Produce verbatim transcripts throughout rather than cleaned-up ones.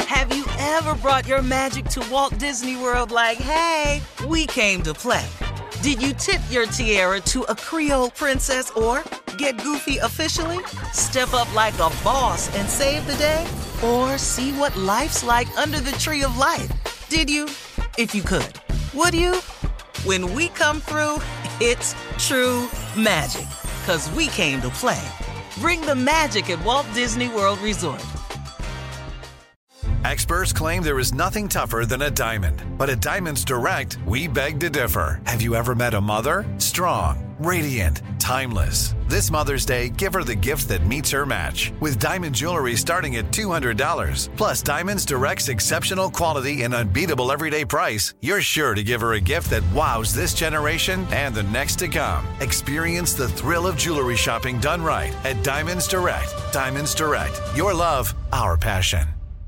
Have you ever brought your magic to Walt Disney World like, hey, we came to play? Did you tip your tiara to a Creole princess or get goofy officially? Step up like a boss and save the day? Or see what life's like under the tree of life? Did you? If you could. Would you? When we come through, it's true magic. 'Cause we came to play. Bring the magic at Walt Disney World Resort. Experts claim there is nothing tougher than a diamond. But at Diamonds Direct, we beg to differ. Have you ever met a mother? Strong, radiant, timeless. This Mother's Day, give her the gift that meets her match. With diamond jewelry starting at two hundred dollars. Plus Diamonds Direct's exceptional quality and unbeatable everyday price, you're sure to give her a gift that wows this generation and the next to come. Experience the thrill of jewelry shopping done right at Diamonds Direct. Diamonds Direct. Your love, our passion.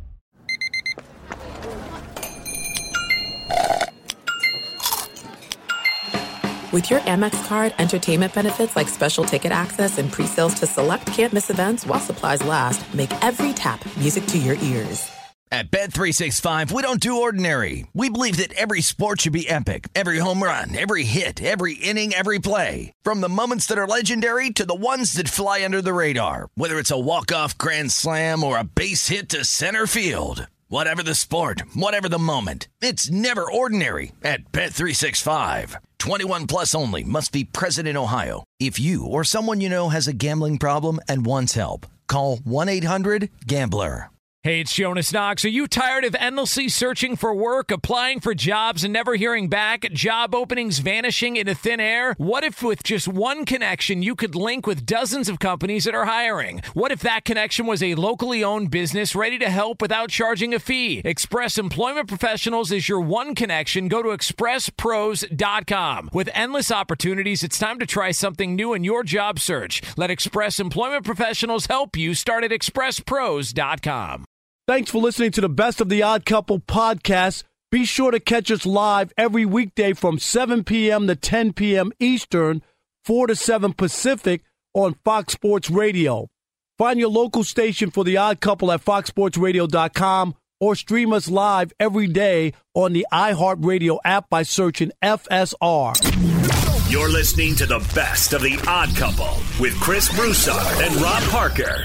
With your Amex card, entertainment benefits like special ticket access and pre-sales to select can't-miss events while supplies last make every tap music to your ears. At Bet three sixty-five, we don't do ordinary. We believe that every sport should be epic. Every home run, every hit, every inning, every play. From the moments that are legendary to the ones that fly under the radar. Whether it's a walk-off grand slam or a base hit to center field. Whatever the sport, whatever the moment, it's never ordinary at Bet three sixty-five. twenty-one plus only. Must be present in Ohio. If you or someone you know has a gambling problem and wants help, call one eight hundred gambler. Hey, it's Jonas Knox. Are you tired of endlessly searching for work, applying for jobs, and never hearing back? Job openings vanishing into thin air? What if with just one connection, you could link with dozens of companies that are hiring? What if that connection was a locally owned business ready to help without charging a fee? Express Employment Professionals is your one connection. Go to express pros dot com. With endless opportunities, it's time to try something new in your job search. Let Express Employment Professionals help you. Start at express pros dot com. Thanks for listening to the Best of the Odd Couple podcast. Be sure to catch us live every weekday from seven p.m. to ten p.m. Eastern, four to seven Pacific on Fox Sports Radio. Find your local station for the Odd Couple at fox sports radio dot com or stream us live every day on the iHeartRadio app by searching F S R. You're listening to the Best of the Odd Couple with Chris Broussard and Rob Parker.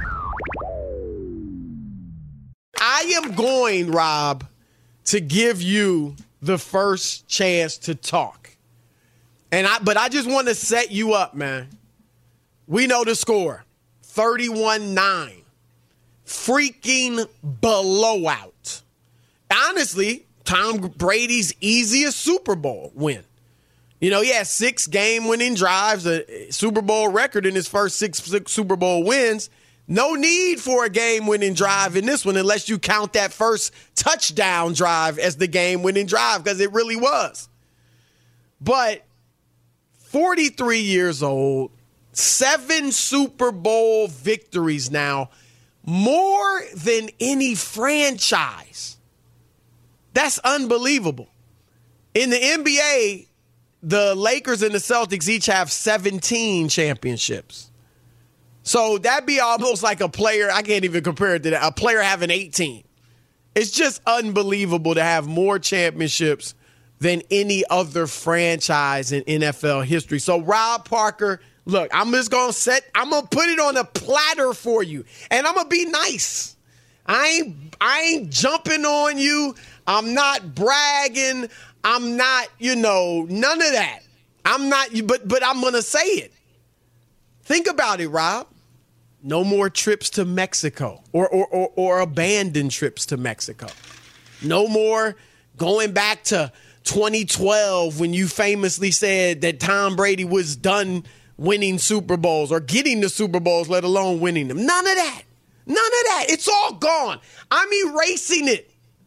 I am going, Rob, to give you the first chance to talk. And I but I just want to set you up, man. We know the score. thirty-one nine. Freaking blowout. Honestly, Tom Brady's easiest Super Bowl win. You know, he had six game-winning drives, a Super Bowl record in his first six, six Super Bowl wins. No need for a game-winning drive in this one unless you count that first touchdown drive as the game-winning drive, because it really was. But forty-three years old, seven Super Bowl victories now, more than any franchise. That's unbelievable. In the N B A, the Lakers and the Celtics each have seventeen championships. So that'd be almost like a player, I can't even compare it to that, a player having eighteen. It's just unbelievable to have more championships than any other franchise in N F L history. So Rob Parker, look, I'm just going to set, I'm going to put it on a platter for you. And I'm going to be nice. I ain't, I ain't jumping on you. I'm not bragging. I'm not, you know, none of that. I'm not, but, but I'm going to say it. Think about it, Rob. No more trips to Mexico or, or, or, or abandoned trips to Mexico. No more going back to twenty twelve when you famously said that Tom Brady was done winning Super Bowls or getting the Super Bowls, let alone winning them. None of that. None of that. It's all gone. I'm erasing it.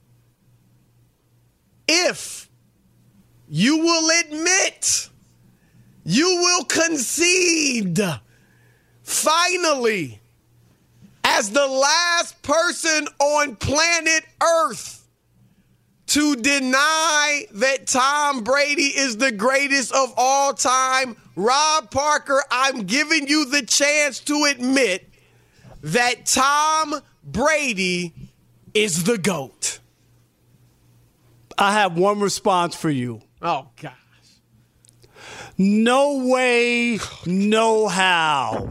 If you will admit, you will concede, finally, as the last person on planet Earth to deny that Tom Brady is the greatest of all time, Rob Parker, I'm giving you the chance to admit that Tom Brady is the GOAT? I have one response for you. Oh, gosh. No way, no how.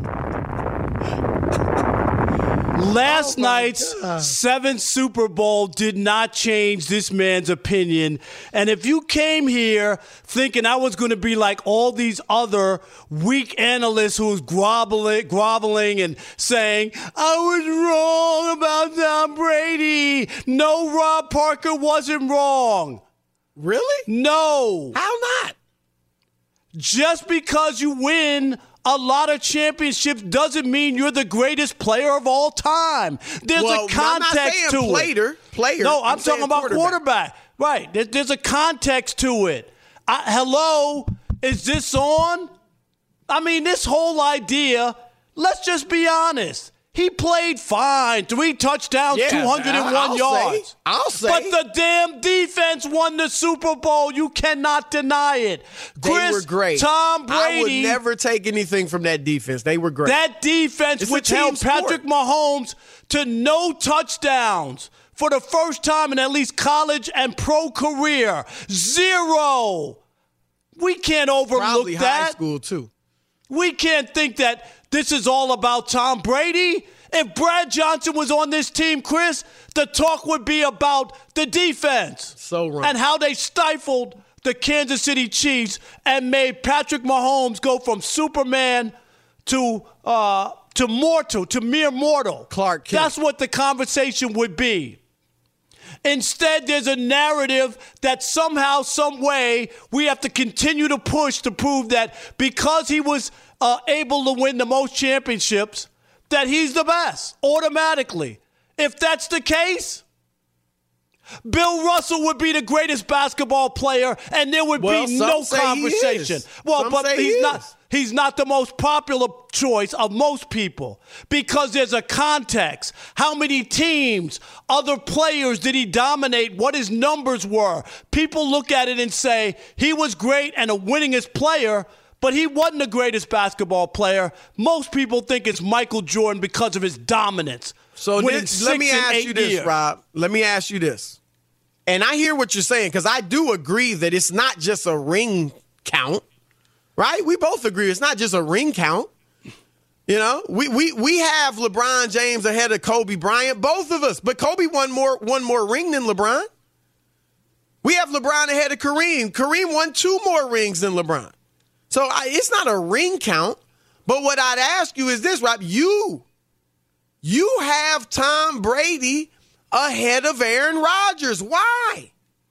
Last oh night's God. seventh Super Bowl did not change this man's opinion. And if you came here thinking I was going to be like all these other weak analysts who was groveling, groveling and saying, I was wrong about Tom Brady. No, Rob Parker wasn't wrong. Really? No. How not? Just because you win a lot of championships doesn't mean you're the greatest player of all time. There's well, a context I'm not saying to player, it. Player. No, I'm, I'm talking about quarterback. quarterback. Right. There, there's a context to it. I, hello? Is this on? I mean, this whole idea, let's just be honest. He played fine. Three touchdowns, yeah, two hundred one I'll yards. Say, I'll say. But the damn defense won the Super Bowl. You cannot deny it. They Chris, were great. Tom Brady. I would never take anything from that defense. They were great. That defense, it's which held Patrick Mahomes to no touchdowns for the first time in at least college and pro career. Zero. We can't overlook Probably that. High school, too. We can't think that this is all about Tom Brady. If Brad Johnson was on this team, Chris, the talk would be about the defense. So wrong. And how they stifled the Kansas City Chiefs and made Patrick Mahomes go from Superman to uh, to mortal, to mere mortal. Clark Kent. That's what the conversation would be. Instead, there's a narrative that somehow, some way, we have to continue to push to prove that because he was uh, able to win the most championships, that he's the best, automatically. If that's the case, Bill Russell would be the greatest basketball player, and there would well, be no say conversation. Well, some but say he's he not. Is. He's not the most popular choice of most people because there's a context. How many teams, other players did he dominate, what his numbers were? People look at it and say he was great and a winningest player, but he wasn't the greatest basketball player. Most people think it's Michael Jordan because of his dominance. So this, let me ask you this, years. Rob. Let me ask you this. And I hear what you're saying because I do agree that it's not just a ring count. Right? We both agree it's not just a ring count. You know, we we we have LeBron James ahead of Kobe Bryant, both of us. But Kobe won more one more ring than LeBron. We have LeBron ahead of Kareem. Kareem won two more rings than LeBron. So I, it's not a ring count. But what I'd ask you is this, Rob. You, you have Tom Brady ahead of Aaron Rodgers. Why?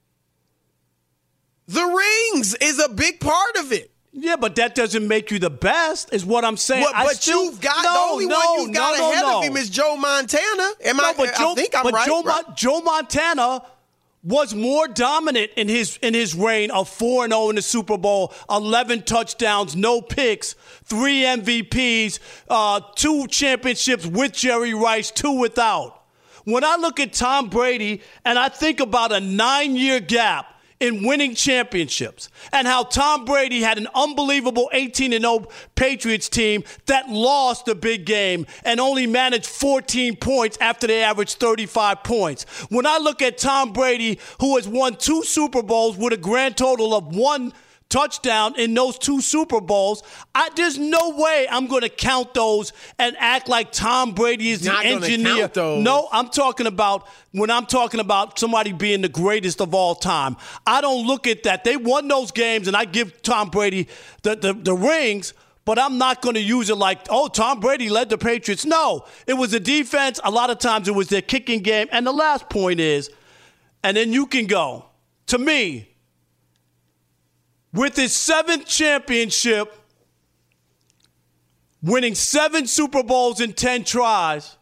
The rings is a big part of it. Yeah, but that doesn't make you the best, is what I'm saying. Well, I but still, you've got no, the only no, one you've got no, ahead no, no. of him is Joe Montana. Am no, I? But Joe, I think I'm but right. Joe, right. Joe Montana was more dominant in his in his reign of four and oh in the Super Bowl, eleven touchdowns, no picks, three M V Ps, uh, two championships with Jerry Rice, two without. When I look at Tom Brady and I think about a nine-year gap in winning championships and how Tom Brady had an unbelievable eighteen and oh Patriots team that lost the big game and only managed fourteen points after they averaged thirty-five points. When I look at Tom Brady, who has won two Super Bowls with a grand total of one touchdown in those two Super Bowls, I, there's no way I'm going to count those and act like Tom Brady is the Not gonna engineer. count those. No, I'm talking about when I'm talking about somebody being the greatest of all time. I don't look at that. They won those games, and I give Tom Brady the, the, the rings, but I'm not going to use it like, oh, Tom Brady led the Patriots. No, it was the defense. A lot of times it was their kicking game. And the last point is, and then you can go, to me, with his seventh championship, winning seven Super Bowls in ten tries,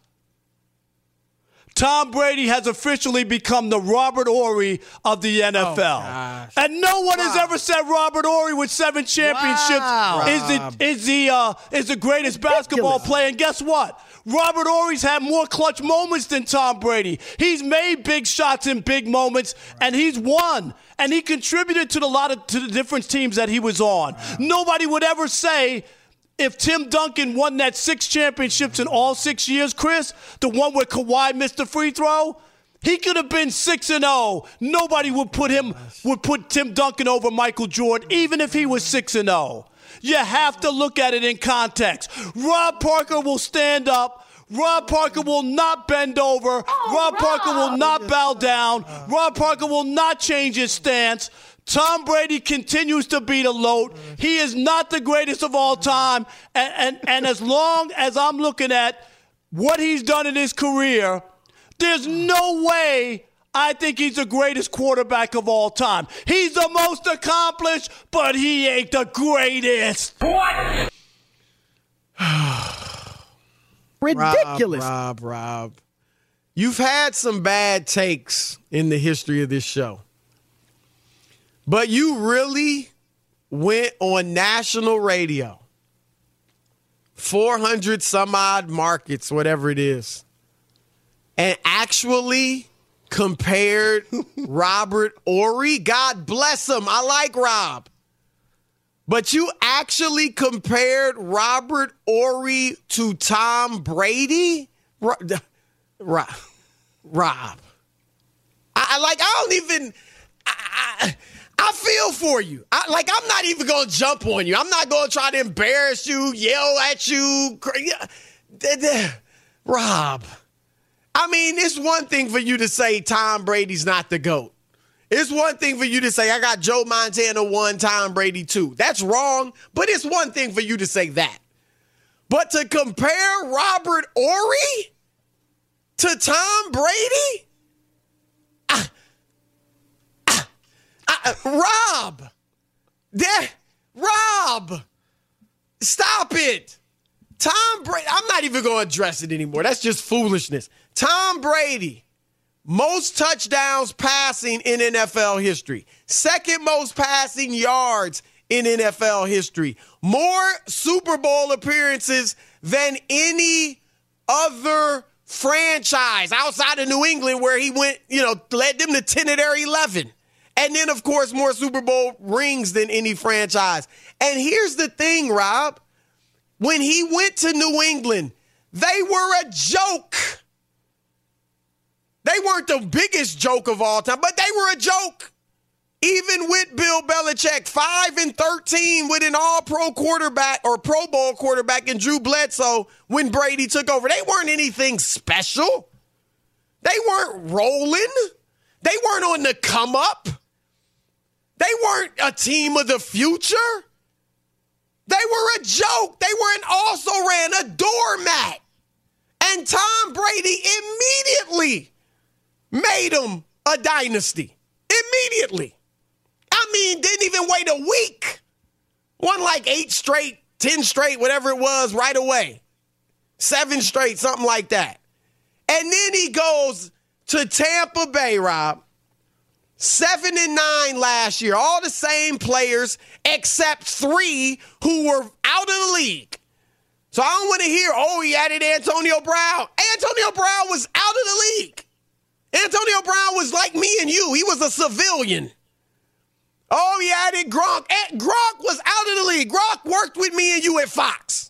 Tom Brady has officially become the Robert Horry of the N F L. Oh, and no one wow. has ever said Robert Horry with seven championships wow. is the is the uh, is the greatest Ridiculous. basketball player. And guess what? Robert Horry's had more clutch moments than Tom Brady. He's made big shots in big moments, and he's won. And he contributed to the lot of to the different teams that he was on. Wow. Nobody would ever say, if Tim Duncan won that six championships in all six years, Chris, the one where Kawhi missed the free throw, He could have been six and oh. Nobody would put him would put Tim Duncan over Michael Jordan, even if he was six and oh. You have to look at it in context. Rob Parker will stand up. Rob Parker will not bend over. Oh, Rob, Rob Parker will not bow down. Rob Parker will not change his stance. Tom Brady continues to be the load. He is not the greatest of all time. And, and, and as long as I'm looking at what he's done in his career, there's no way I think he's the greatest quarterback of all time. He's the most accomplished, but he ain't the greatest. What? Ridiculous. Rob, Rob, Rob. You've had some bad takes in the history of this show. But you really went on national radio. four hundred some odd markets, whatever it is. And actually compared Robert Horry. God bless him. I like Rob. But you actually compared Robert Horry to Tom Brady? Rob. Rob. Rob. I, I like, I don't even, I, I, I feel for you. I, like, I'm not even going to jump on you. I'm not going to try to embarrass you, yell at you. Rob. I mean, it's one thing for you to say Tom Brady's not the GOAT. It's one thing for you to say, I got Joe Montana one, Tom Brady two. That's wrong, but it's one thing for you to say that. But to compare Robert Horry to Tom Brady? Ah, ah, ah, Rob. That, Rob. Stop it. Tom Brady, I'm not even going to address it anymore. That's just foolishness. Tom Brady, most touchdowns passing in N F L history. Second most passing yards in N F L history. More Super Bowl appearances than any other franchise outside of New England, where he went, you know, led them to ten of their eleven. And then, of course, more Super Bowl rings than any franchise. And here's the thing, Rob. When he went to New England, they were a joke. They weren't the biggest joke of all time, but they were a joke. Even with Bill Belichick, five and thirteen with an all-pro quarterback or Pro Bowl quarterback in Drew Bledsoe when Brady took over. They weren't anything special. They weren't rolling. They weren't on the come up. They weren't a team of the future. They were a joke. They were and also ran a doormat. And Tom Brady immediately made them a dynasty. Immediately. I mean, didn't even wait a week. Won like eight straight, ten straight, whatever it was, right away. Seven straight, something like that. And then he goes to Tampa Bay, Rob. Seven and nine last year. All the same players except three who were out of the league. So I don't want to hear, oh, he added Antonio Brown. Antonio Brown was out of the league. Antonio Brown was like me and you. He was a civilian. Oh, he added Gronk. And Gronk was out of the league. Gronk worked with me and you at Fox.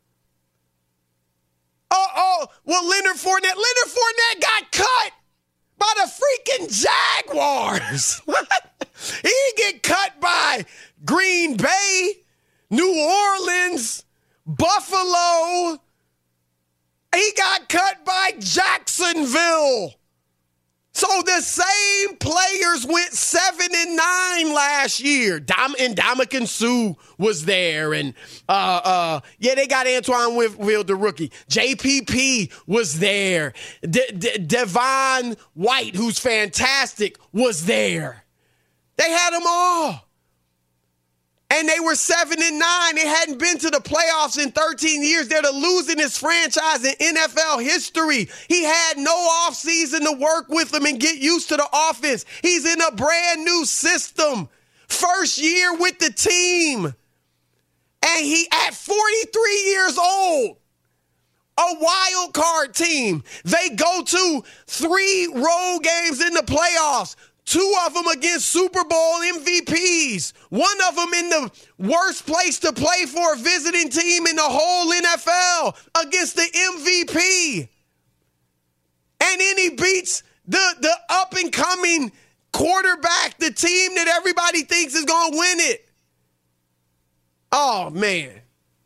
Oh, oh, well, Leonard Fournette. Leonard Fournette got cut by the freaking Jaguars. He didn't get cut by Green Bay, New Orleans, Buffalo. He got cut by Jacksonville. So the same players went seven and nine last year. Dom and Ndamukong Suh was there, and uh, uh, yeah, they got Antoine Winfield, the rookie. J P P was there. De- De- Devon White, who's fantastic, was there. They had them all. And they were seven and nine. They hadn't been to the playoffs in thirteen years. They're the losingest franchise in N F L history. He had no offseason to work with them and get used to the offense. He's in a brand new system. First year with the team. And he, at forty-three years old, a wild card team. They go to three road games in the playoffs. Two of them against Super Bowl M V Ps. One of them in the worst place to play for a visiting team in the whole N F L against the M V P. And then he beats The the up and coming quarterback, the team that everybody thinks is going to win it. Oh, man.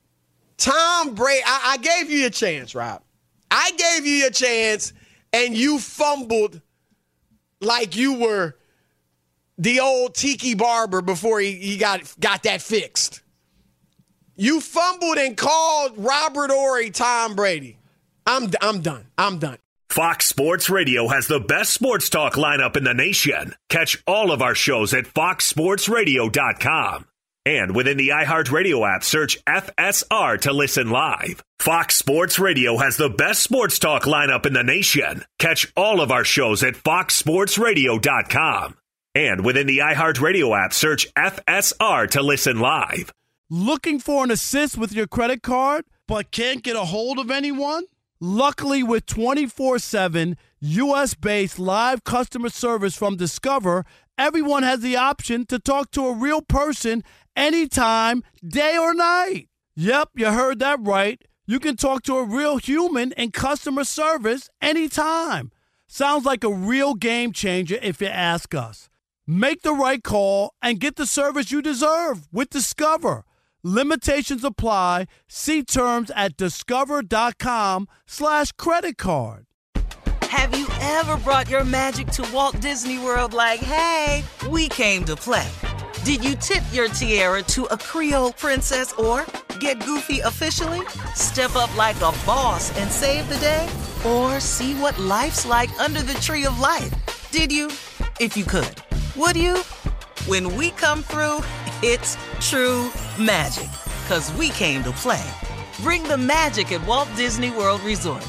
Tom Brady, I, I gave you a chance, Rob. I gave you a chance, and you fumbled like you were the old Tiki Barber before he, he got, got that fixed. You fumbled and called Robert Horry Tom Brady. I'm I'm done. I'm done. Fox Sports Radio has the best sports talk lineup in the nation. Catch all of our shows at fox sports radio dot com. And within the iHeartRadio app, search F S R to listen live. Fox Sports Radio has the best sports talk lineup in the nation. Catch all of our shows at fox sports radio dot com. And within the iHeartRadio app, search F S R to listen live. Looking for an assist with your credit card, but can't get a hold of anyone? Luckily, with twenty-four seven U S-based live customer service from Discover, everyone has the option to talk to a real person anytime, day or night. Yep, you heard that right. You can talk to a real human in customer service anytime. Sounds like a real game changer if you ask us. Make the right call and get the service you deserve with Discover. Limitations apply. See terms at discover.com slash credit card. Have you ever brought your magic to Walt Disney World like, hey, we came to play? Did you tip your tiara to a Creole princess or get goofy officially? Step up like a boss and save the day? Or see what life's like under the tree of life? Did you? If you could. Would you? When we come through, it's true magic. 'Cause we came to play. Bring the magic at Walt Disney World Resort.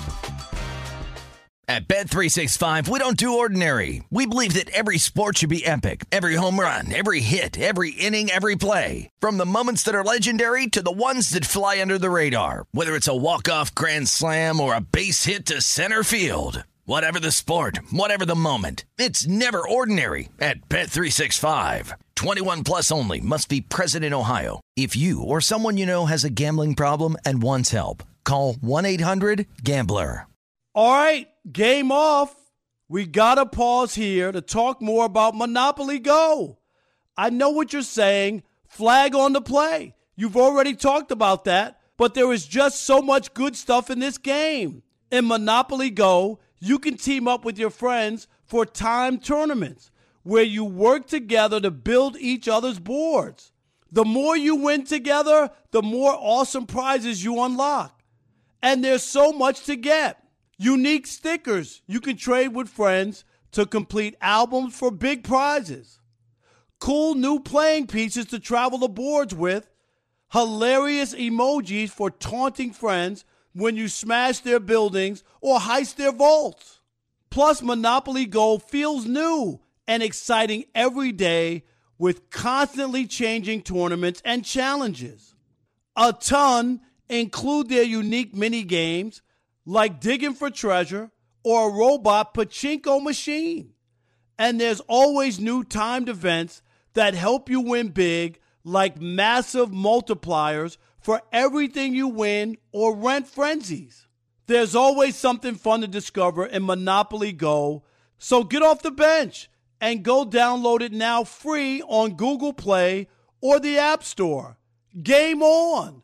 At Bet three sixty-five, we don't do ordinary. We believe that every sport should be epic. Every home run, every hit, every inning, every play. From the moments that are legendary to the ones that fly under the radar. Whether it's a walk-off grand slam or a base hit to center field. Whatever the sport, whatever the moment. It's never ordinary at Bet three sixty-five. twenty-one plus only. Must be present in Ohio. If you or someone you know has a gambling problem and wants help, call one eight hundred gambler. All right, game off. We got to pause here to talk more about Monopoly Go. I know what you're saying. Flag on the play. You've already talked about that, but there is just so much good stuff in this game. In Monopoly Go, you can team up with your friends for timed tournaments where you work together to build each other's boards. The more you win together, the more awesome prizes you unlock. And there's so much to get. Unique stickers you can trade with friends to complete albums for big prizes. Cool new playing pieces to travel the boards with. Hilarious emojis for taunting friends when you smash their buildings or heist their vaults. Plus, Monopoly Go feels new and exciting every day with constantly changing tournaments and challenges. A ton include their unique mini games like digging for treasure or a robot pachinko machine. And there's always new timed events that help you win big, like massive multipliers for everything you win or rent frenzies. There's always something fun to discover in Monopoly Go, so get off the bench and go download it now free on Google Play or the App Store. Game on!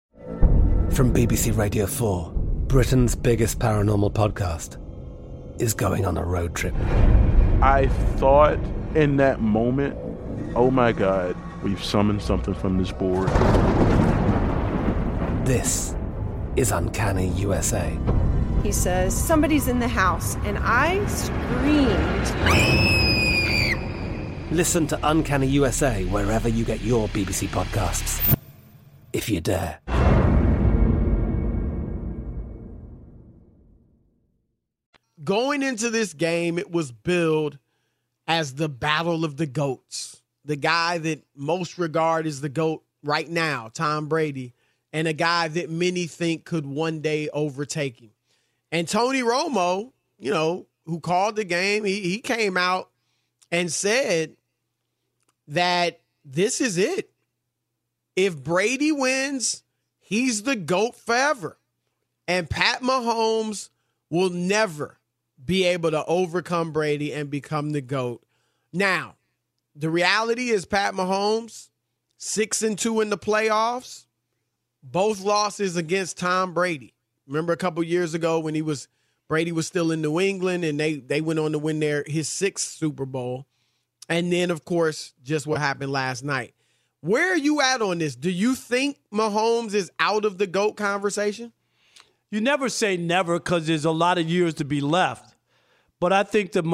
From B B C Radio four, Britain's biggest paranormal podcast is going on a road trip. I thought in that moment, oh my God, we've summoned something from this board. This is Uncanny U S A. He says, somebody's in the house, and I screamed. Listen to Uncanny U S A wherever you get your B B C podcasts, if you dare. Going into this game, it was billed as the battle of the GOATs. The guy that most regard as the GOAT right now, Tom Brady, and a guy that many think could one day overtake him. And Tony Romo, you know, who called the game, he, he came out and said that this is it. If Brady wins, he's the GOAT forever. And Pat Mahomes will never be able to overcome Brady and become the GOAT. Now, the reality is Pat Mahomes, six and two in the playoffs, both losses against Tom Brady. Remember a couple years ago when he was Brady was still in New England and they they went on to win their his sixth Super Bowl. And then, of course, just what happened last night. Where are you at on this? Do you think Mahomes is out of the GOAT conversation? You never say never because there's a lot of years to be left. But I think the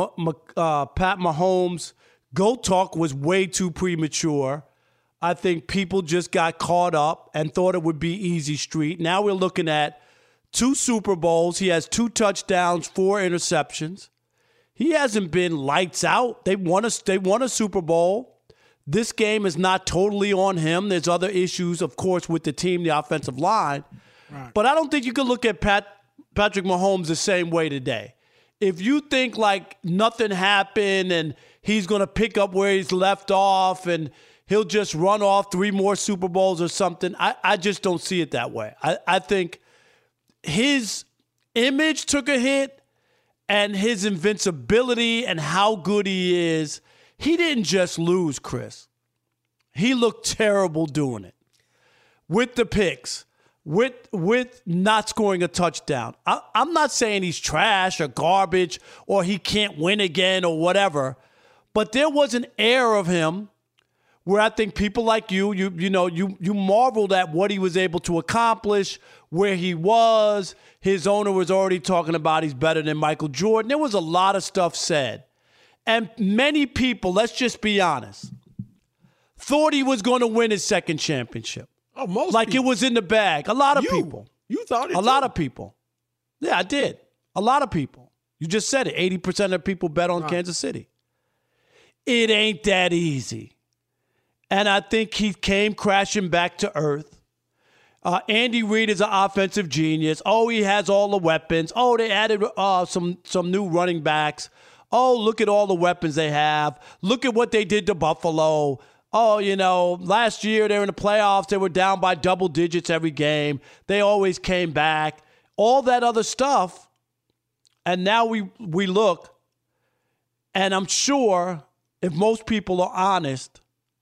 uh, Pat Mahomes GOAT talk was way too premature. I think people just got caught up and thought it would be easy street. Now we're looking at two Super Bowls. He has two touchdowns, four interceptions. He hasn't been lights out. They won a, they won a Super Bowl. This game is not totally on him. There's other issues, of course, with the team, the offensive line. Right. But I don't think you can look at Pat Patrick Mahomes the same way today. If you think like nothing happened and he's going to pick up where he's left off and he'll just run off three more Super Bowls or something, I, I just don't see it that way. I, I think his image took a hit and his invincibility and how good he is. He didn't just lose, Chris. He looked terrible doing it. With the picks, with with not scoring a touchdown. I, I'm not saying he's trash or garbage or he can't win again or whatever, but there was an air of him where I think people like you, you you know, you you marveled at what he was able to accomplish, where he was. His owner was already talking about he's better than Michael Jordan. There was a lot of stuff said. And many people, let's just be honest, thought he was going to win his second championship. Oh, most Like people. it was in the bag. A lot of You. people. You thought it A too. lot of people. Yeah, I did. A lot of people. You just said it. eighty percent of people bet on Right. Kansas City. It ain't that easy. And I think he came crashing back to earth. Uh, Andy Reid is an offensive genius. Oh, he has all the weapons. Oh, they added uh, some some new running backs. Oh, look at all the weapons they have. Look at what they did to Buffalo. Oh, you know, last year they were in the playoffs. They were down by double digits every game. They always came back. All that other stuff. And now we we look, and I'm sure if most people are honest,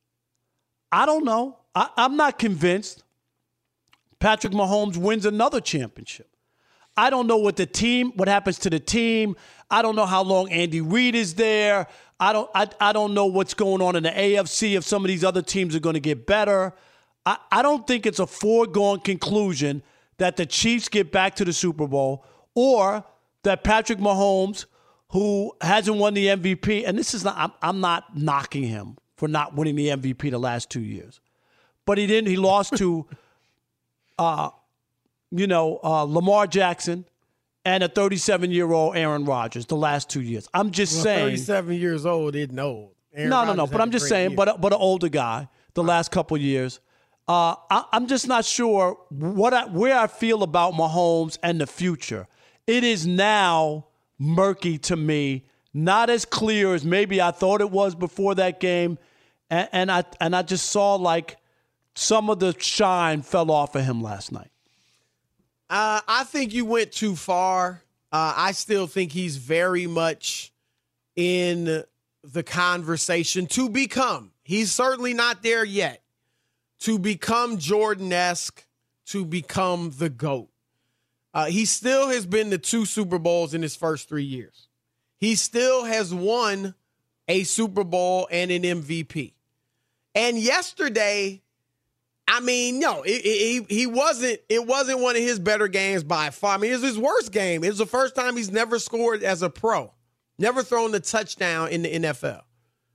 I don't know. I, I'm not convinced Patrick Mahomes wins another championship. I don't know what the team, what happens to the team. I don't know how long Andy Reid is there. I don't I, I don't know what's going on in the A F C, if some of these other teams are going to get better. I, I don't think it's a foregone conclusion that the Chiefs get back to the Super Bowl or that Patrick Mahomes, who hasn't won the M V P, and this is not, I'm, I'm not knocking him for not winning the M V P the last two years. But he didn't, he lost to, uh, you know, uh, Lamar Jackson and a thirty-seven-year-old Aaron Rodgers the last two years. I'm just Well, saying. thirty-seven years old isn't old. Aaron no, no, no. Rodgers But had I'm a just great saying, year. but, but an older guy the last couple years. Uh, I, I'm just not sure what I, where I feel about Mahomes and the future. It is now murky to me, not as clear as maybe I thought it was before that game, and, and I and I just saw like some of the shine fell off of him last night. Uh, I think you went too far. Uh, I still think he's very much in the conversation to become. He's certainly not there yet. To become Jordan-esque, to become the GOAT. Uh, he still has been to two Super Bowls in his first three years. He still has won a Super Bowl and an M V P. And yesterday, I mean, no, it, it, he he wasn't. It wasn't one of his better games by far. I mean, it was his worst game. It was the first time he's never scored as a pro, never thrown a touchdown in the N F L.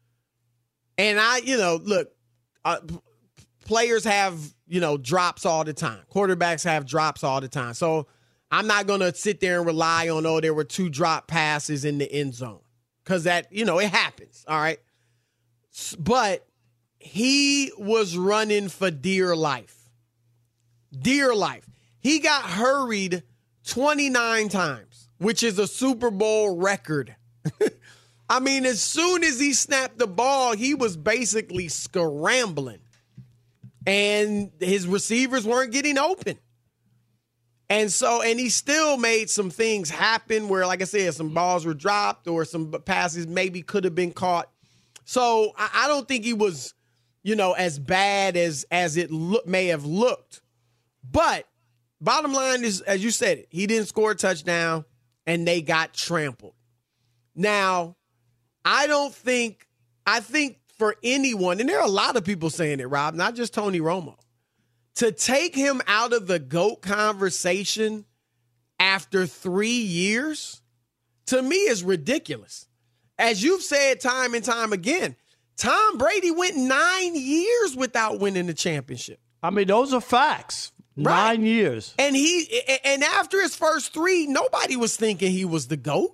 And I, you know, look, uh, players have, you know, drops all the time. Quarterbacks have drops all the time. So I'm not going to sit there and rely on, oh, there were two drop passes in the end zone. Because that, you know, it happens. All right. But he was running for dear life. Dear life. He got hurried twenty-nine times, which is a Super Bowl record. I mean, as soon as he snapped the ball, he was basically scrambling. And his receivers weren't getting open. And so, and he still made some things happen where, like I said, some balls were dropped or some passes maybe could have been caught. So I, I don't think he was, you know, as bad as as it look, may have looked. But bottom line is, as you said it, he didn't score a touchdown and they got trampled. Now, I don't think, I think for anyone, and there are a lot of people saying it, Rob, not just Tony Romo, to take him out of the GOAT conversation after three years, to me is ridiculous. As you've said time and time again, Tom Brady went nine years without winning the championship. I mean, those are facts. Right. Nine years. And he and after his first three, nobody was thinking he was the GOAT.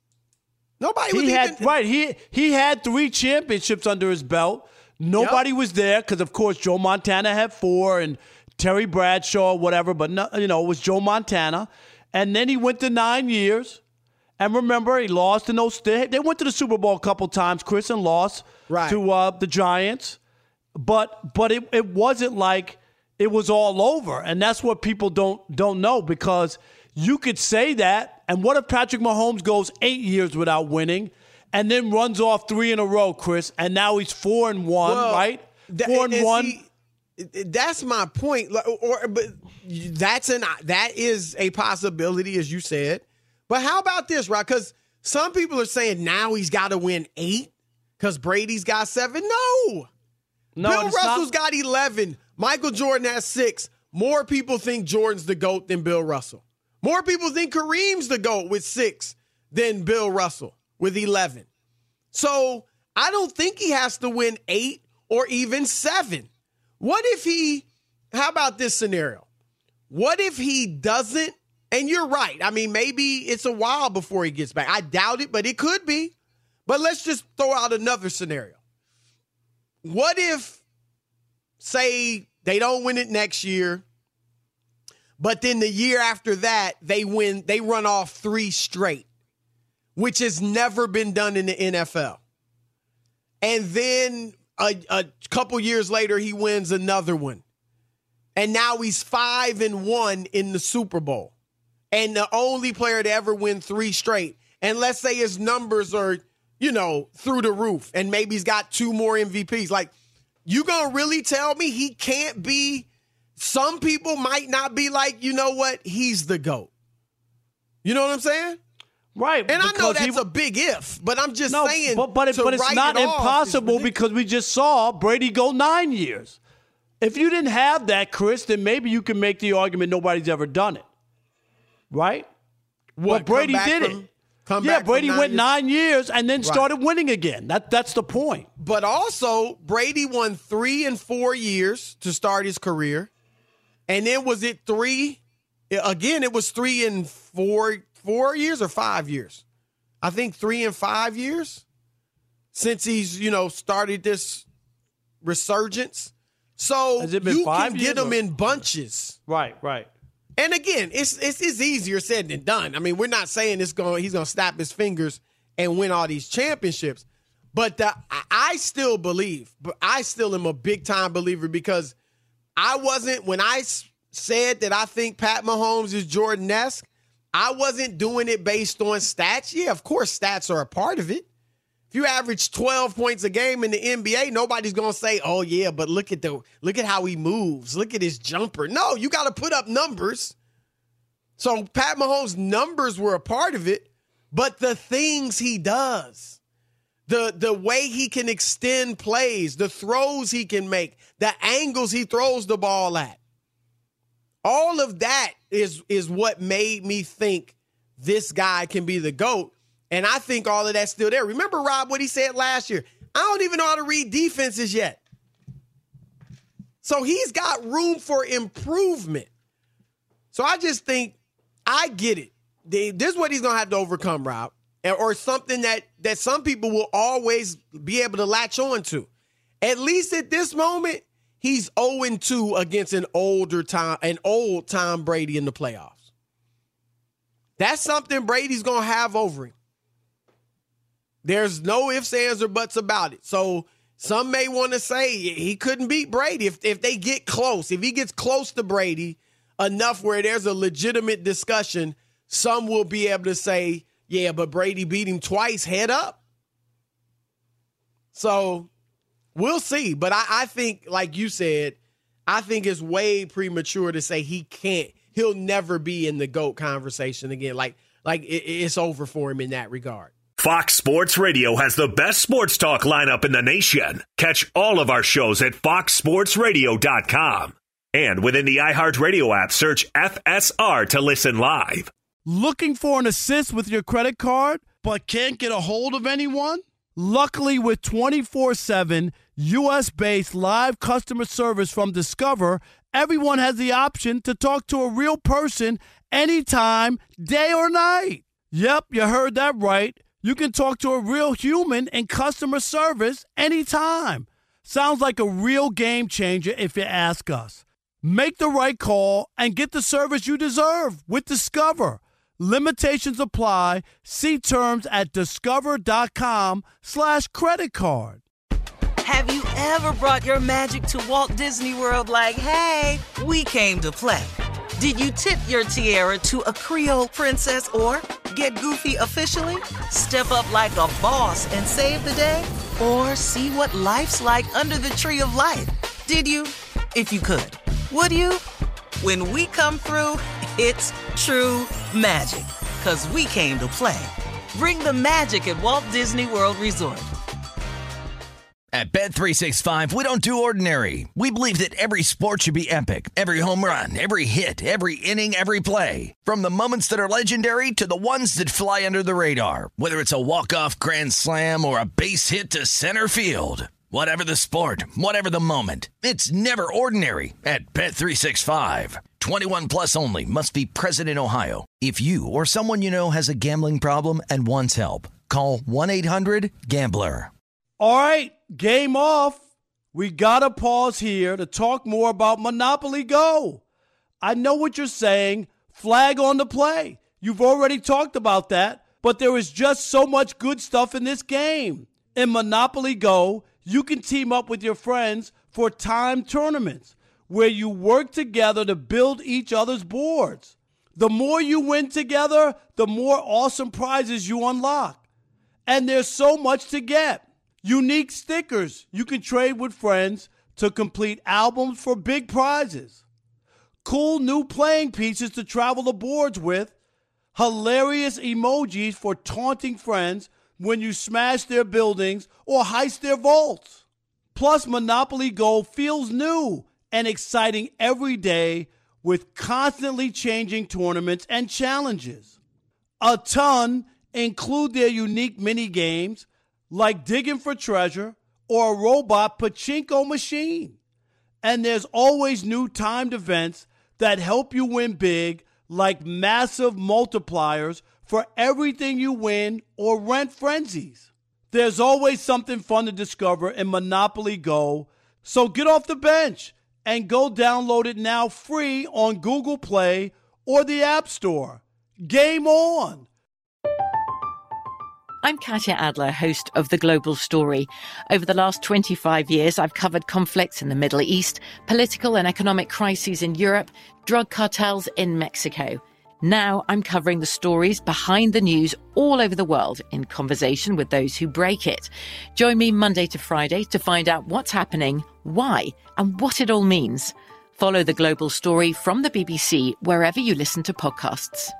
Nobody was he had even, right. He he had three championships under his belt. Nobody yep. was there because, of course, Joe Montana had four and Terry Bradshaw, whatever. But no, you know, it was Joe Montana, and then he went to nine years. And remember, he lost in those. They, they went to the Super Bowl a couple times, Chris, and lost right. to uh, the Giants. But but it, it wasn't like it was all over, and that's what people don't don't know, because you could say that. And what if Patrick Mahomes goes eight years without winning, and then runs off three in a row, Chris, and now he's four and one, well, right? Th- four and, and one. See, that's my point. Or, but that's an that is a possibility, as you said. But how about this, right? Because some people are saying now he's got to win eight because Brady's got seven. No. No, Bill Russell's not. got eleven. Michael Jordan has six. More people think Jordan's the GOAT than Bill Russell. More people think Kareem's the GOAT with six than Bill Russell with eleven. So I don't think he has to win eight or even seven. What if he, how about this scenario? What if he doesn't? And you're right. I mean, maybe it's a while before he gets back. I doubt it, but it could be. But let's just throw out another scenario. What if, say, they don't win it next year, but then the year after that, they win, they run off three straight, which has never been done in the N F L. And then a, a couple years later, he wins another one. And now he's five and one in the Super Bowl. And the only player to ever win three straight. And let's say his numbers are, you know, through the roof. And maybe he's got two more M V Ps. Like, you gonna really tell me he can't be, some people might not be like, you know what, he's the GOAT. You know what I'm saying? Right. And I know that's he, a big if, but I'm just no, saying. But, but, it, but it's not it impossible because we just saw Brady go nine years. If you didn't have that, Chris, then maybe you can make the argument nobody's ever done it. Right? What, but Brady did from, it. Come yeah, back Brady nine went years. nine years and then right. started winning again. That That's the point. But also, Brady won three and four years to start his career. And then was it three? Again, it was three and four, four years or five years? I think three and five years since he's, you know, started this resurgence. So Has it been you five can years get them or? in bunches. Right, right. And again, it's, it's it's easier said than done. I mean, we're not saying it's going. He's going to snap his fingers and win all these championships. But the, I, I still believe. But I still am a big time believer because I wasn't when I said that I think Pat Mahomes is Jordan-esque. I wasn't doing it based on stats. Yeah, of course, stats are a part of it. If you average twelve points a game in the N B A, nobody's going to say, oh, yeah, but look at the look at how he moves. Look at his jumper. No, you got to put up numbers. So Pat Mahomes' numbers were a part of it, but the things he does, the, the way he can extend plays, the throws he can make, the angles he throws the ball at, all of that is, is what made me think this guy can be the GOAT. And I think all of that's still there. Remember, Rob, what he said last year? I don't even know how to read defenses yet. So he's got room for improvement. So I just think, I get it. This is what he's going to have to overcome, Rob, or something that, that some people will always be able to latch on to. At least at this moment, he's oh and two against an older Tom, an old Tom Brady in the playoffs. That's something Brady's going to have over him. There's no ifs, ands, or buts about it. So some may want to say he couldn't beat Brady if, if they get close. If he gets close to Brady enough where there's a legitimate discussion, some will be able to say, yeah, but Brady beat him twice head up. So we'll see. But I, I think, like you said, I think it's way premature to say he can't, he'll never be in the GOAT conversation again. Like, like it, it's over for him in that regard. Fox Sports Radio has the best sports talk lineup in the nation. Catch all of our shows at fox sports radio dot com. And within the iHeartRadio app, search F S R to listen live. Looking for an assist with your credit card, but can't get a hold of anyone? Luckily, with twenty-four seven U S-based live customer service from Discover, everyone has the option to talk to a real person anytime, day or night. Yep, you heard that right. You can talk to a real human in customer service anytime. Sounds like a real game changer if you ask us. Make the right call and get the service you deserve with Discover. Limitations apply. See terms at discover.com slash credit card. Have you ever brought your magic to Walt Disney World like, hey, we came to play? Did you tip your tiara to a Creole princess or get goofy officially? Step up like a boss and save the day? Or see what life's like under the tree of life? Did you? If you could. Would you? When we come through, it's true magic. 'Cause we came to play. Bring the magic at Walt Disney World Resort. At Bet three sixty-five, we don't do ordinary. We believe that every sport should be epic. Every home run, every hit, every inning, every play. From the moments that are legendary to the ones that fly under the radar. Whether it's a walk-off grand slam or a base hit to center field. Whatever the sport, whatever the moment. It's never ordinary at Bet three sixty-five. twenty-one plus only. Must be present in Ohio. If you or someone you know has a gambling problem and wants help, call one eight hundred gambler. All right, game off. We got to pause here to talk more about Monopoly Go. I know what you're saying. Flag on the play. You've already talked about that, but there is just so much good stuff in this game. In Monopoly Go, you can team up with your friends for timed tournaments where you work together to build each other's boards. The more you win together, the more awesome prizes you unlock. And there's so much to get. Unique stickers you can trade with friends to complete albums for big prizes. Cool new playing pieces to travel the boards with. Hilarious emojis for taunting friends when you smash their buildings or heist their vaults. Plus, Monopoly Go feels new and exciting every day with constantly changing tournaments and challenges. A ton include their unique mini games like digging for treasure or a robot pachinko machine. And there's always new timed events that help you win big, like massive multipliers for everything you win or rent frenzies. There's always something fun to discover in Monopoly Go, so get off the bench and go download it now free on Google Play or the App Store. Game on! I'm Katya Adler, host of The Global Story. Over the last twenty-five years, I've covered conflicts in the Middle East, political and economic crises in Europe, drug cartels in Mexico. Now I'm covering the stories behind the news all over the world in conversation with those who break it. Join me Monday to Friday to find out what's happening, why, and what it all means. Follow The Global Story from the B B C wherever you listen to podcasts.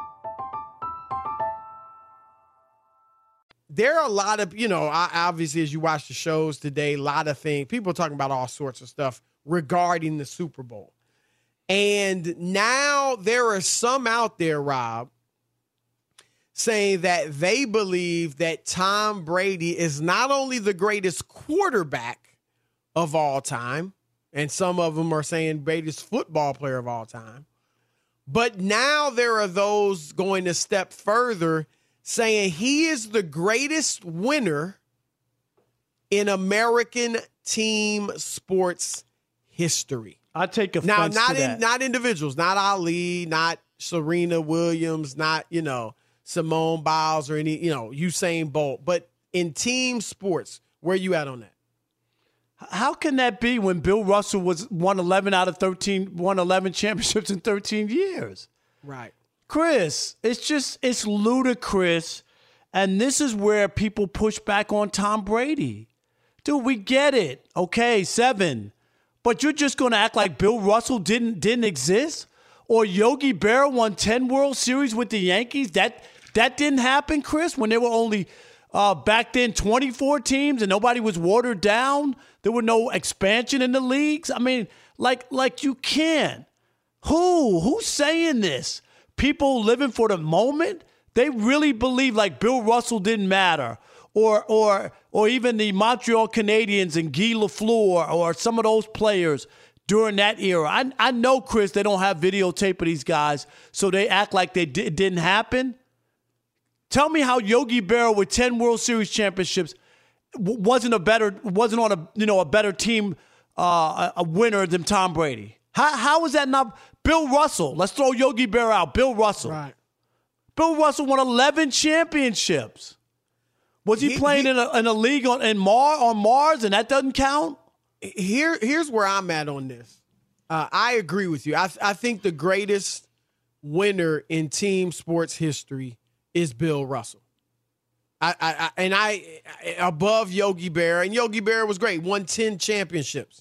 There are a lot of, you know, obviously as you watch the shows today, a lot of things, people are talking about all sorts of stuff regarding the Super Bowl. And now there are some out there, Rob, saying that they believe that Tom Brady is not only the greatest quarterback of all time, and some of them are saying greatest football player of all time, but now there are those going a step further saying he is the greatest winner in American team sports history. I take offense now, not to in, that. not individuals, not Ali, not Serena Williams, not, you know, Simone Biles or any, you know, Usain Bolt, but in team sports. Where you at on that? How can that be when Bill Russell was won eleven out of thirteen, won eleven championships in thirteen years? Right. Chris, it's just, it's ludicrous. And this is where people push back on Tom Brady. Dude, we get it. Okay, seven. But you're just going to act like Bill Russell didn't didn't exist? Or Yogi Berra won ten World Series with the Yankees? That that didn't happen, Chris, when there were only, uh, back then, twenty-four teams and nobody was watered down? There were no expansion in the leagues? I mean, like, like you can't. Who? Who's saying this? People living for the moment? They really believe like Bill Russell didn't matter. Or or or even the Montreal Canadiens and Guy Lafleur or some of those players during that era. I, I know, Chris, they don't have videotape of these guys, so they act like they di- it didn't happen. Tell me how Yogi Berra with ten World Series championships w- wasn't a better wasn't on a you know a better team uh, a winner than Tom Brady. How how is that not Bill Russell? Let's throw Yogi Berra out. Bill Russell. Right. Bill Russell won eleven championships. Was he, he playing he, in, a, in a league on in Mar on Mars, and that doesn't count? Here, here's where I'm at on this. Uh, I agree with you. I, I think the greatest winner in team sports history is Bill Russell. I, I, I and I above Yogi Berra, and Yogi Berra was great, won ten championships.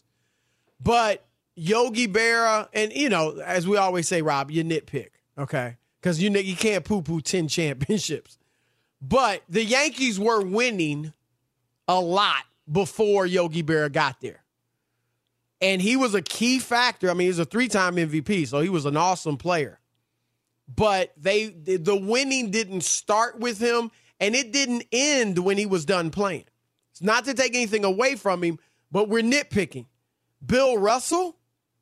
But Yogi Berra, and you know, as we always say, Rob, you nitpick, okay? Because you you can't poo-poo ten championships. But the Yankees were winning a lot before Yogi Berra got there. And he was a key factor. I mean, he's a three-time M V P, so he was an awesome player. But they the winning didn't start with him, and it didn't end when he was done playing. It's not to take anything away from him, but we're nitpicking. Bill Russell,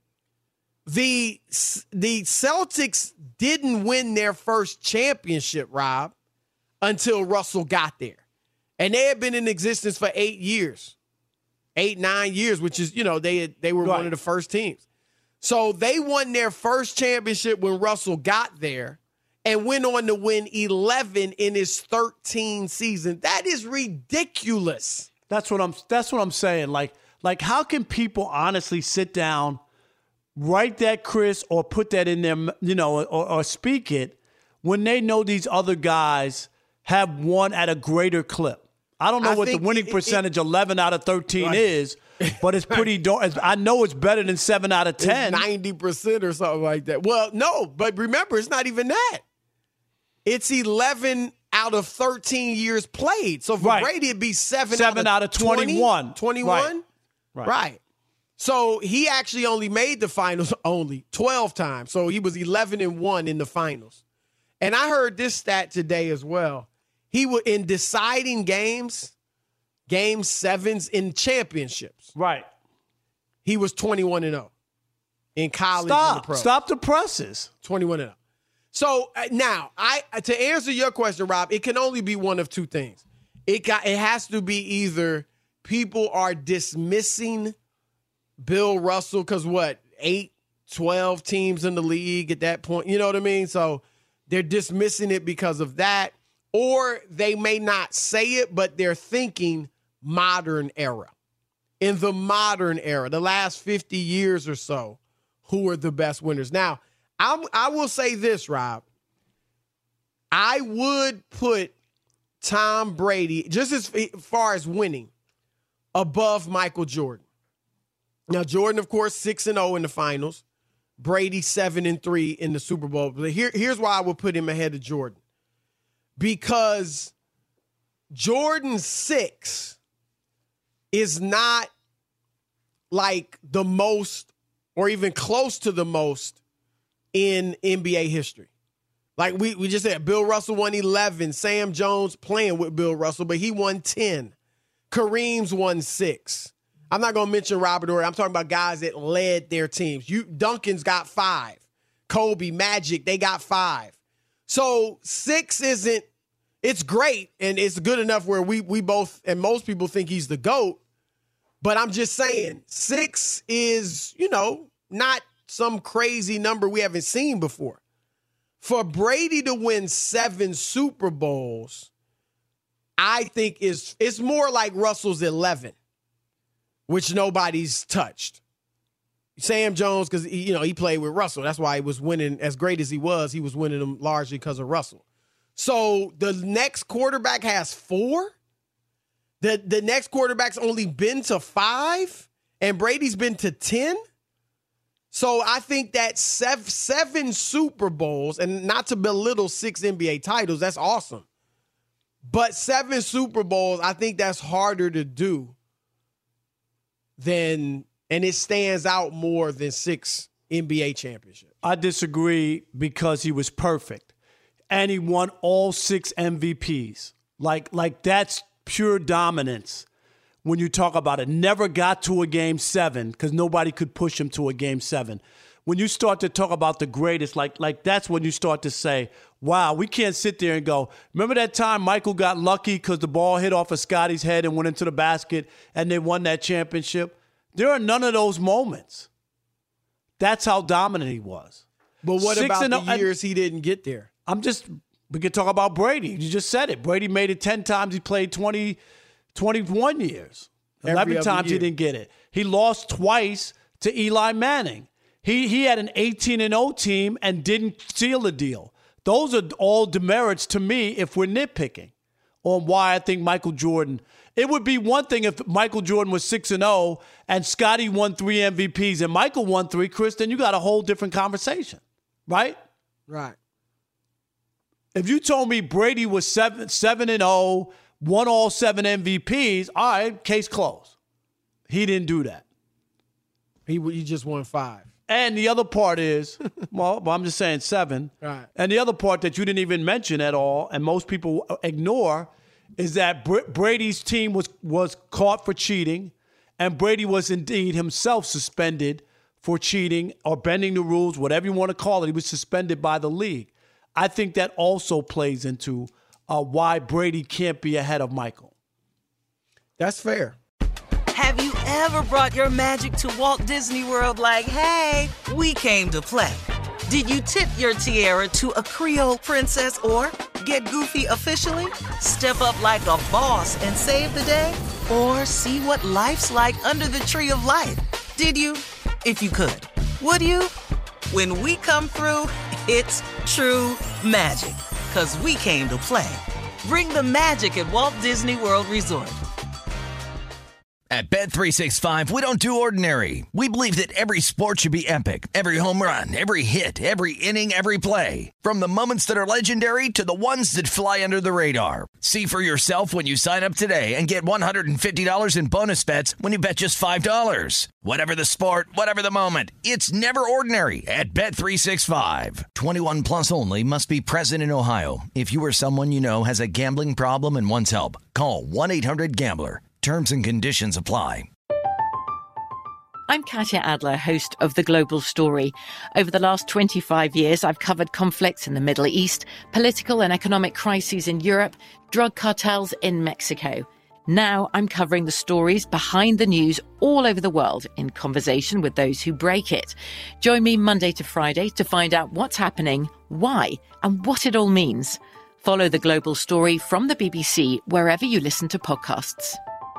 the, the Celtics didn't win their first championship, Rob, until Russell got there. And they had been in existence for eight years. Eight, nine years, which is, you know, they had, they were right. one of the first teams. So they won their first championship when Russell got there and went on to win eleven in his thirteen season. That is ridiculous. That's what I'm that's what I'm saying. Like, like how can people honestly sit down, write that, Chris, or put that in their, you know, or, or speak it when they know these other guys have won at a greater clip? I don't know I what the winning it, percentage it, eleven out of thirteen right. is, but it's pretty darn. I know it's better than seven out of ten. It's ninety percent or something like that. Well, no, but remember, it's not even that. It's eleven out of thirteen years played. So for right. Brady, it'd be seven, seven out of twenty-one. twenty-one? Right. right. So he actually only made the finals only twelve times. So he was eleven and one in the finals. And I heard this stat today as well. He was in deciding games, game sevens in championships. Right. He was twenty-one and oh in college. Stop. And the pros. Stop the presses. twenty-one and oh. So uh, now, I to answer your question, Rob, it can only be one of two things. It got it has to be either people are dismissing Bill Russell because what, eight, twelve teams in the league at that point, you know what I mean? So they're dismissing it because of that. Or they may not say it, but they're thinking modern era. In the modern era, the last fifty years or so, who are the best winners? Now, I, I will say this, Rob. I would put Tom Brady, just as far as winning, above Michael Jordan. Now, Jordan, of course, six and oh in the finals. Brady, seven and three in the Super Bowl. But here, here's why I would put him ahead of Jordan. Because Jordan's six is not like the most or even close to the most in N B A history. Like we, we just said, Bill Russell won eleven. Sam Jones playing with Bill Russell, but he won ten. Kareem's won six. I'm not going to mention Robert Horry. I'm talking about guys that led their teams. You Duncan's got five. Kobe, Magic, they got five. So six isn't, it's great, and it's good enough where we we both, and most people think he's the GOAT, but I'm just saying, six is, you know, not some crazy number we haven't seen before. For Brady to win seven Super Bowls, I think is it's more like Russell's eleven. which nobody's touched. Sam Jones, because you know he played with Russell. That's why he was winning as great as he was. He was winning them largely because of Russell. So the next quarterback has four. The the next quarterback's only been to five, and Brady's been to ten. So I think that seven, seven Super Bowls, and not to belittle six N B A titles, that's awesome. But seven Super Bowls, I think that's harder to do than, and it stands out more than six N B A championships. I disagree because he was perfect. And he won all six M V Ps. Like, like that's pure dominance when you talk about it. Never got to a game seven because nobody could push him to a game seven. When you start to talk about the greatest, like, like that's when you start to say, wow, we can't sit there and go, remember that time Michael got lucky because the ball hit off of Scotty's head and went into the basket and they won that championship? There are none of those moments. That's how dominant he was. But what Six about and, the years he didn't get there? I'm just, we could talk about Brady. You just said it. Brady made it ten times. He played twenty, twenty-one years. eleven times year. He didn't get it. He lost twice to Eli Manning. He he had an eighteen and oh team and didn't seal the deal. Those are all demerits to me if we're nitpicking on why I think Michael Jordan. It would be one thing if Michael Jordan was six and oh and Scotty won three M V Ps and Michael won three, Chris, then you got a whole different conversation, right? Right. If you told me Brady was seven seven and oh, won all seven M V Ps, all right, case closed. He didn't do that. He he just won five. And the other part is, well, I'm just saying seven. Right. And the other part that you didn't even mention at all, and most people ignore, is that Br- Brady's team was, was caught for cheating, and Brady was indeed himself suspended for cheating or bending the rules, whatever you want to call it. He was suspended by the league. I think that also plays into uh, why Brady can't be ahead of Michael. That's fair. Have you ever brought your magic to Walt Disney World like, hey, we came to play? Did you tip your tiara to a Creole princess or get goofy officially? Step up like a boss and save the day? Or see what life's like under the tree of life? Did you? If you could. Would you? When we come through, it's true magic. 'Cause we came to play. Bring the magic at Walt Disney World Resort. At Bet three sixty-five, we don't do ordinary. We believe that every sport should be epic. Every home run, every hit, every inning, every play. From the moments that are legendary to the ones that fly under the radar. See for yourself when you sign up today and get one hundred fifty dollars in bonus bets when you bet just five dollars. Whatever the sport, whatever the moment, it's never ordinary at Bet three sixty-five. twenty-one plus only. Must be present in Ohio. If you or someone you know has a gambling problem and wants help, call one eight hundred gambler. Terms and conditions apply. I'm Katya Adler, host of The Global Story. Over the last twenty-five years, I've covered conflicts in the Middle East, political and economic crises in Europe, drug cartels in Mexico. Now I'm covering the stories behind the news all over the world in conversation with those who break it. Join me Monday to Friday to find out what's happening, why, and what it all means. Follow The Global Story from the B B C wherever you listen to podcasts.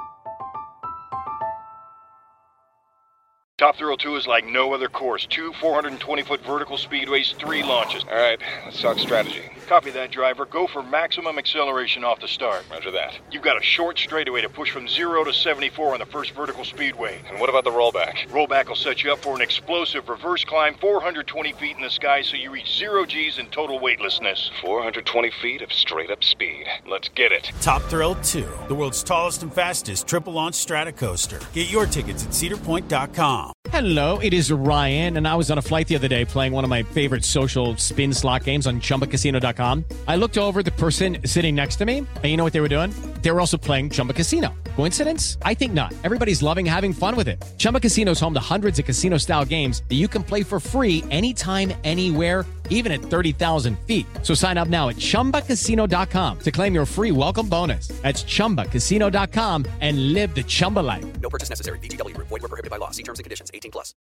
Top Thrill two is like no other course. Two four hundred twenty foot vertical speedways, three launches. All right, let's talk strategy. Copy that, driver. Go for maximum acceleration off the start. Roger that. You've got a short straightaway to push from zero to seventy-four on the first vertical speedway. And what about the rollback? Rollback will set you up for an explosive reverse climb four hundred twenty feet in the sky so you reach zero G's in total weightlessness. four hundred twenty feet of straight-up speed. Let's get it. Top Thrill two, the world's tallest and fastest triple-launch strata coaster. Get your tickets at cedar point dot com. Hello, it is Ryan, and I was on a flight the other day playing one of my favorite social spin slot games on chumba casino dot com. I looked over at the person sitting next to me, and you know what they were doing? They were also playing Chumba Casino. Coincidence? I think not. Everybody's loving having fun with it. Chumba Casino is home to hundreds of casino-style games that you can play for free anytime, anywhere, even at thirty thousand feet. So sign up now at chumba casino dot com to claim your free welcome bonus. That's chumba casino dot com and live the Chumba life. No purchase necessary. V G W. Void where prohibited by law. See terms and conditions. eighteen plus.